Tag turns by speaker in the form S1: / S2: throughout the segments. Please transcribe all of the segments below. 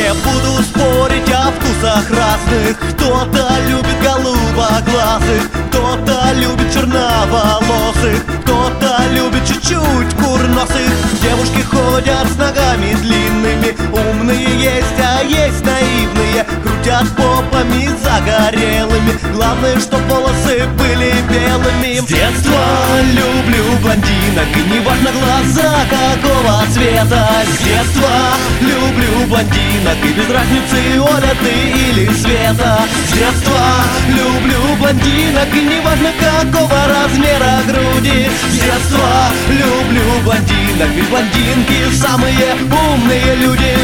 S1: Не буду спорить о вкусах разных. Кто-то любит голубоглазых, кто-то любит черноволосых, кто-то любит чуть-чуть курносых. Девушки ходят с ногами длинными, умные есть, а есть наивные. Крутят попами загорелыми, главное, чтоб волосы были белыми. С детства люблю блондинок, и неважно глаза какого цвета. С детства люблю блондинок, и без разницы, Оля ты или Света. С детства люблю блондинок, и неважно какого размера груди. С детства люблю блондинок, ведь блондинки самые умные люди.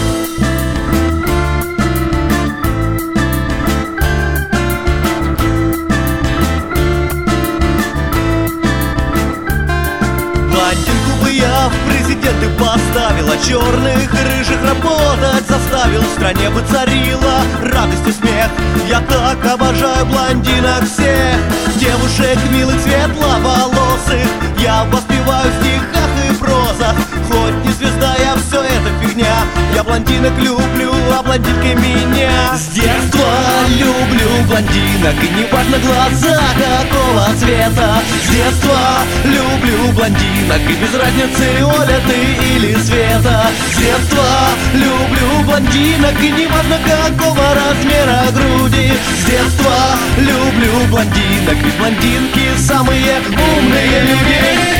S1: Блондинку бы я в президенты поставил, а черных и рыжих работать заставил. В стране бы царила радость и смех. Я так обожаю блондинок всех. Девушек милых, светловолосых я воспеваю в стихах и прозах. Хоть не звезда, я все это фигня. Я блондинок люблю, а блондинки меня. С детства люблю блондинок, и неважно глаза какого цвета. С детства люблю блондинок, и без разницы, Оля ты или Света. С детства люблю блондинок, и неважно какого размера груди. С детства люблю блондинок, ведь блондинки самые умные люди.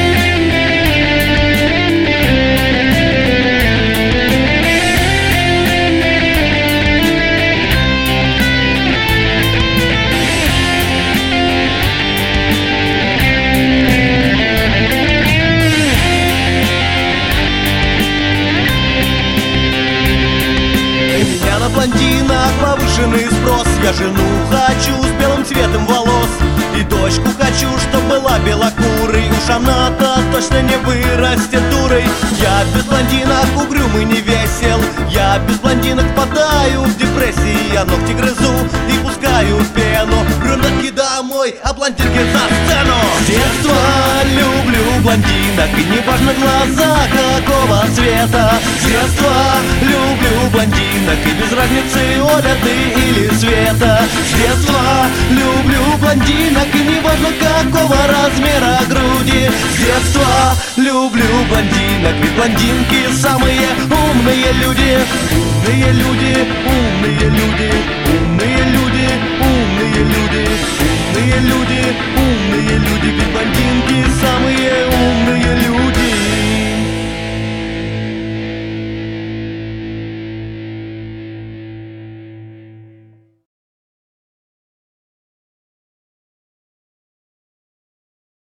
S1: Блондинок повышенный спрос. Я жену хочу с белым цветом волос, и дочку хочу, чтоб была белокурой. Уж она-то точно не вырастет дурой. Я без блондинок угрюмый не весел. Я без блондинок впадаю в депрессии. Я ногти грызу и пускаю пену. Брюнетки домой, а блондинки за сцену. С детства люблю блондинок, и неважно глаза какого цвета. С детства люблю блондинок, и без разницы, Оля ты или Света. С детства люблю блондинок, и неважно какого размера груди. С детства люблю блондинок, ведь блондинки самые умные люди. Умные люди, умные люди, умные люди, умные люди, умные люди, умные люди, ведь блондинки самые умные люди.